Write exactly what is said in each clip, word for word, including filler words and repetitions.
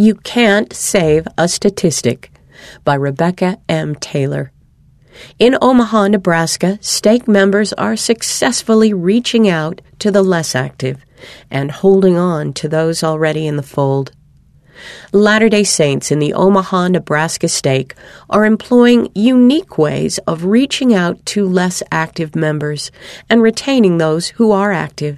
You Can't Save a Statistic by Rebecca M. Taylor. In Omaha, Nebraska, stake members are successfully reaching out to the less active and holding on to those already in the fold. Latter-day Saints in the Omaha, Nebraska stake are employing unique ways of reaching out to less active members and retaining those who are active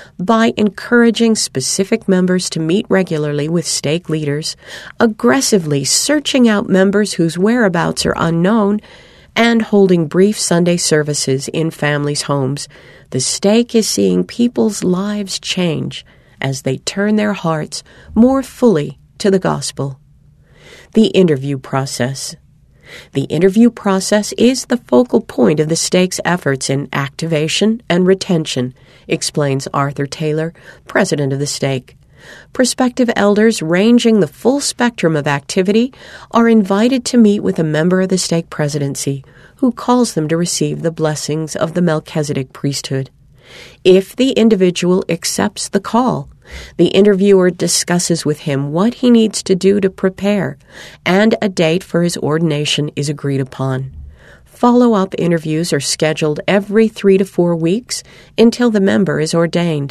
by encouraging specific members to meet regularly with stake leaders, aggressively searching out members whose whereabouts are unknown, and holding brief Sunday services in families' homes. The stake is seeing people's lives change as they turn their hearts more fully to the gospel. The interview process. The interview process is the focal point of the stake's efforts in activation and retention, explains Arthur Taylor, president of the stake. Prospective elders ranging the full spectrum of activity are invited to meet with a member of the stake presidency who calls them to receive the blessings of the Melchizedek priesthood. If the individual accepts the call, the interviewer discusses with him what he needs to do to prepare, and a date for his ordination is agreed upon. Follow-up interviews are scheduled every three to four weeks until the member is ordained.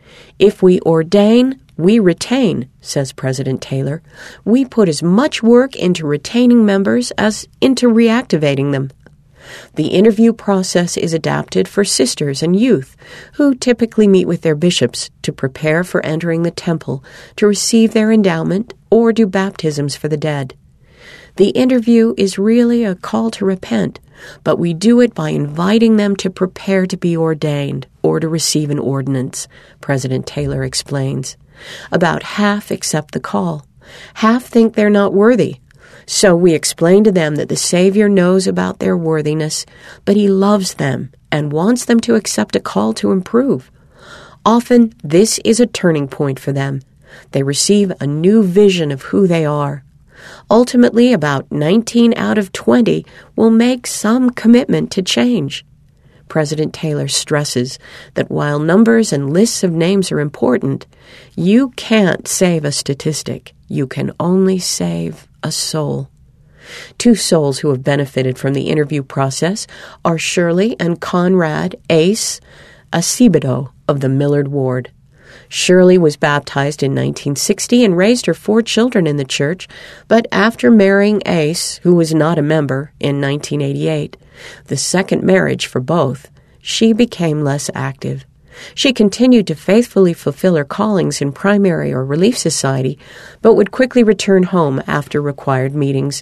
If we ordain, we retain, says President Taylor. We put as much work into retaining members as into reactivating them. The interview process is adapted for sisters and youth, who typically meet with their bishops to prepare for entering the temple to receive their endowment or do baptisms for the dead. The interview is really a call to repent, but we do it by inviting them to prepare to be ordained or to receive an ordinance, President Taylor explains. About half accept the call. Half think they're not worthy. So we explain to them that the Savior knows about their worthiness, but He loves them and wants them to accept a call to improve. Often, this is a turning point for them. They receive a new vision of who they are. Ultimately, about nineteen out of twenty will make some commitment to change. President Taylor stresses that while numbers and lists of names are important, you can't save a statistic. You can only save a soul. Two souls who have benefited from the interview process are Shirley and Conrad Ace Acevedo of the Millard Ward. Shirley was baptized in nineteen sixty and raised her four children in the church, but after marrying Ace, who was not a member, in nineteen eighty-eight, the second marriage for both, she became less active. She continued to faithfully fulfill her callings in primary or relief society, but would quickly return home after required meetings.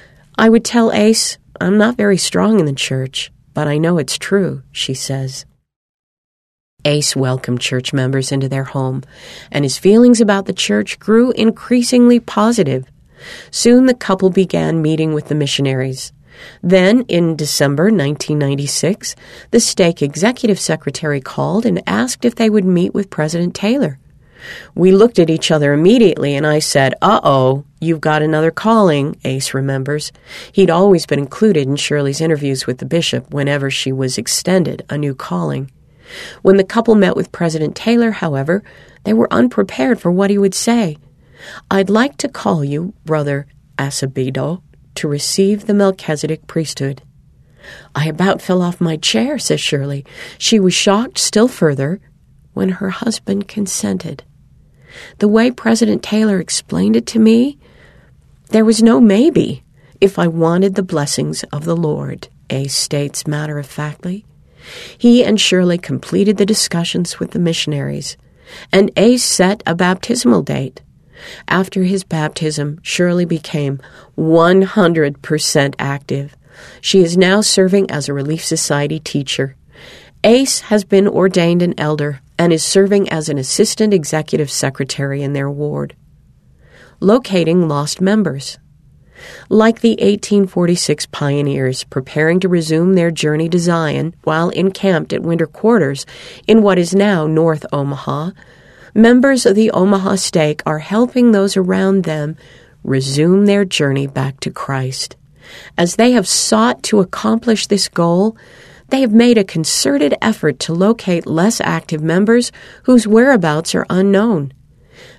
I would tell Ace, I'm not very strong in the church, but I know it's true, she says. Ace welcomed church members into their home, and his feelings about the church grew increasingly positive. Soon the couple began meeting with the missionaries. Then, in December nineteen ninety-six, the stake executive secretary called and asked if they would meet with President Taylor. We looked at each other immediately, and I said, uh-oh, you've got another calling, Ace remembers. He'd always been included in Shirley's interviews with the bishop whenever she was extended a new calling. When the couple met with President Taylor, however, they were unprepared for what he would say. I'd like to call you, Brother Acevedo, to receive the Melchizedek priesthood. I about fell off my chair, says Shirley. She was shocked still further when her husband consented. The way President Taylor explained it to me, there was no maybe if I wanted the blessings of the Lord, Ace states matter-of-factly. He and Shirley completed the discussions with the missionaries, and Ace set a baptismal date. After his baptism, Shirley became one hundred percent active. She is now serving as a Relief Society teacher. Ace has been ordained an elder and is serving as an assistant executive secretary in their ward. Locating lost members. Like the eighteen forty-six pioneers preparing to resume their journey to Zion while encamped at winter quarters in what is now North Omaha, members of the Omaha Stake are helping those around them resume their journey back to Christ. As they have sought to accomplish this goal, they have made a concerted effort to locate less active members whose whereabouts are unknown.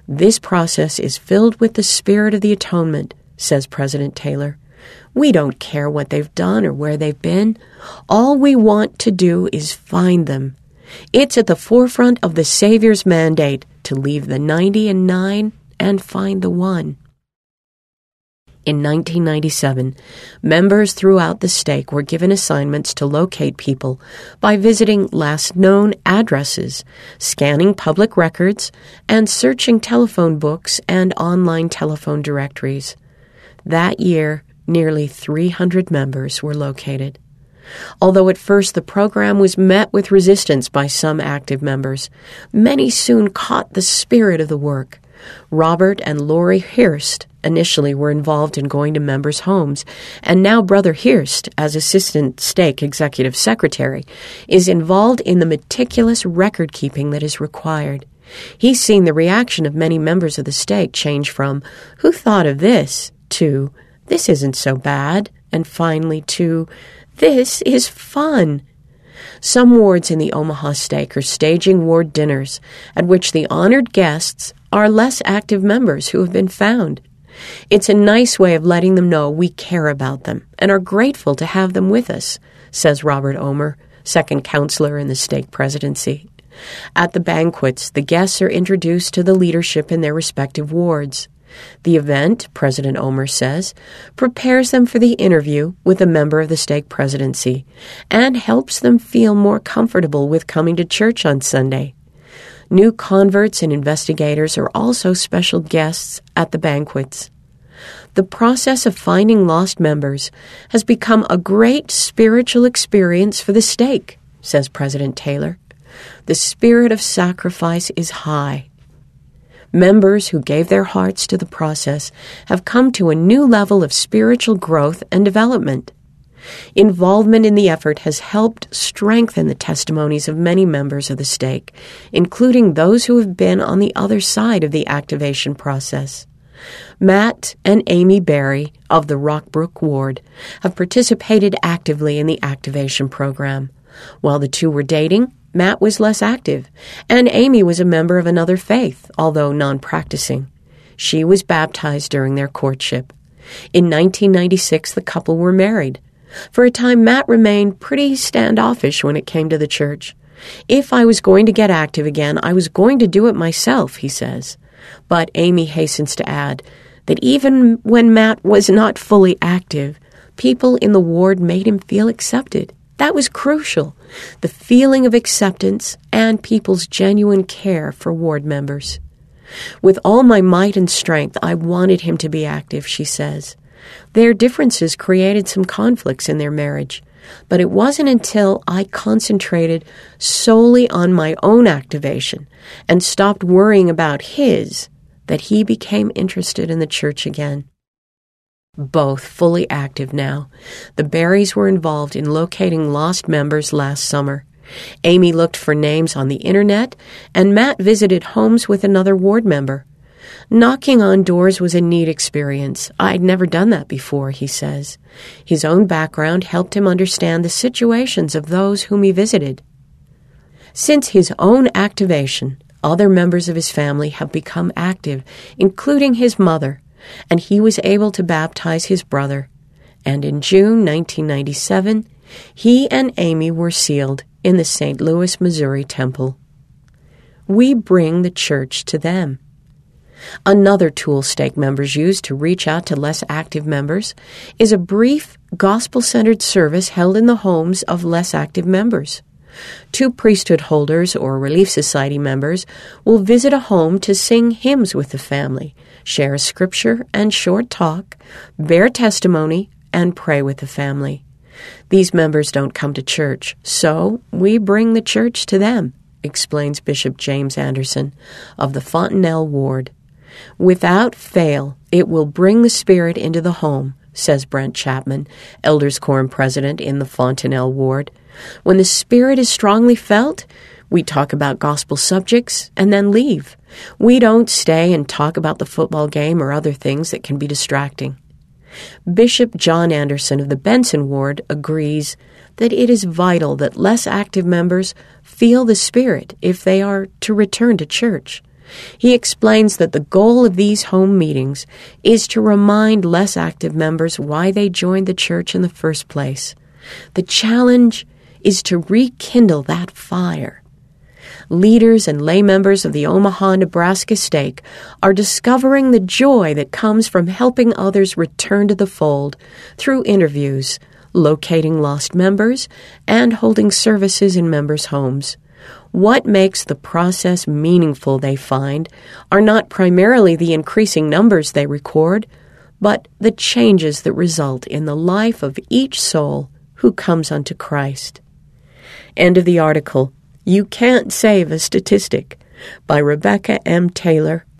This process is filled with the spirit of the atonement, says President Taylor. We don't care what they've done or where they've been. All we want to do is find them. It's at the forefront of the Savior's mandate to leave the ninety and nine and find the one. In nineteen ninety-seven, members throughout the stake were given assignments to locate people by visiting last known addresses, scanning public records, and searching telephone books and online telephone directories. That year, nearly three hundred members were located. Although at first the program was met with resistance by some active members, many soon caught the spirit of the work. Robert and Lori Hirst initially were involved in going to members' homes, and now Brother Hirst, as Assistant Stake Executive Secretary, is involved in the meticulous record-keeping that is required. He's seen the reaction of many members of the stake change from, "Who thought of this?" to, "This isn't so bad," and finally to, "This is fun." Some wards in the Omaha stake are staging ward dinners, at which the honored guests are less active members who have been found. It's a nice way of letting them know we care about them and are grateful to have them with us, says Robert Omer, second counselor in the stake presidency. At the banquets, the guests are introduced to the leadership in their respective wards. The event, President Omer says, prepares them for the interview with a member of the stake presidency and helps them feel more comfortable with coming to church on Sunday. New converts and investigators are also special guests at the banquets. The process of finding lost members has become a great spiritual experience for the stake, says President Taylor. The spirit of sacrifice is high. Members who gave their hearts to the process have come to a new level of spiritual growth and development. Involvement in the effort has helped strengthen the testimonies of many members of the stake, including those who have been on the other side of the activation process. Matt and Amy Berry of the Rockbrook Ward have participated actively in the activation program. While the two were dating, Matt was less active, and Amy was a member of another faith, although non-practicing. She was baptized during their courtship. In nineteen ninety-six, the couple were married. For a time, Matt remained pretty standoffish when it came to the church. If I was going to get active again, I was going to do it myself, he says. But Amy hastens to add that even when Matt was not fully active, people in the ward made him feel accepted. That was crucial, the feeling of acceptance and people's genuine care for ward members. With all my might and strength, I wanted him to be active, she says. Their differences created some conflicts in their marriage, but it wasn't until I concentrated solely on my own activation and stopped worrying about his that he became interested in the church again. Both fully active now, the Berrys were involved in locating lost members last summer. Amy looked for names on the internet, and Matt visited homes with another ward member. Knocking on doors was a neat experience. I'd never done that before, he says. His own background helped him understand the situations of those whom he visited. Since his own activation, other members of his family have become active, including his mother, and he was able to baptize his brother. And in June nineteen ninety-seven, he and Amy were sealed in the Saint Louis, Missouri temple. We bring the church to them. Another tool stake members use to reach out to less active members is a brief gospel-centered service held in the homes of less active members. Two priesthood holders or Relief Society members will visit a home to sing hymns with the family, share a scripture and short talk, bear testimony, and pray with the family. These members don't come to church, so we bring the church to them, explains Bishop James Anderson of the Fontenelle Ward. Without fail, it will bring the Spirit into the home, says Brent Chapman, Elders Quorum President in the Fontenelle Ward. When the Spirit is strongly felt, we talk about gospel subjects and then leave. We don't stay and talk about the football game or other things that can be distracting. Bishop John Anderson of the Benson Ward agrees that it is vital that less active members feel the Spirit if they are to return to church. He explains that the goal of these home meetings is to remind less active members why they joined the church in the first place. The challenge is to rekindle that fire. Leaders and lay members of the Omaha, Nebraska stake are discovering the joy that comes from helping others return to the fold through interviews, locating lost members, and holding services in members' homes. What makes the process meaningful, they find, are not primarily the increasing numbers they record, but the changes that result in the life of each soul who comes unto Christ. End of the article. You Can't Save a Statistic by Rebecca M. Taylor,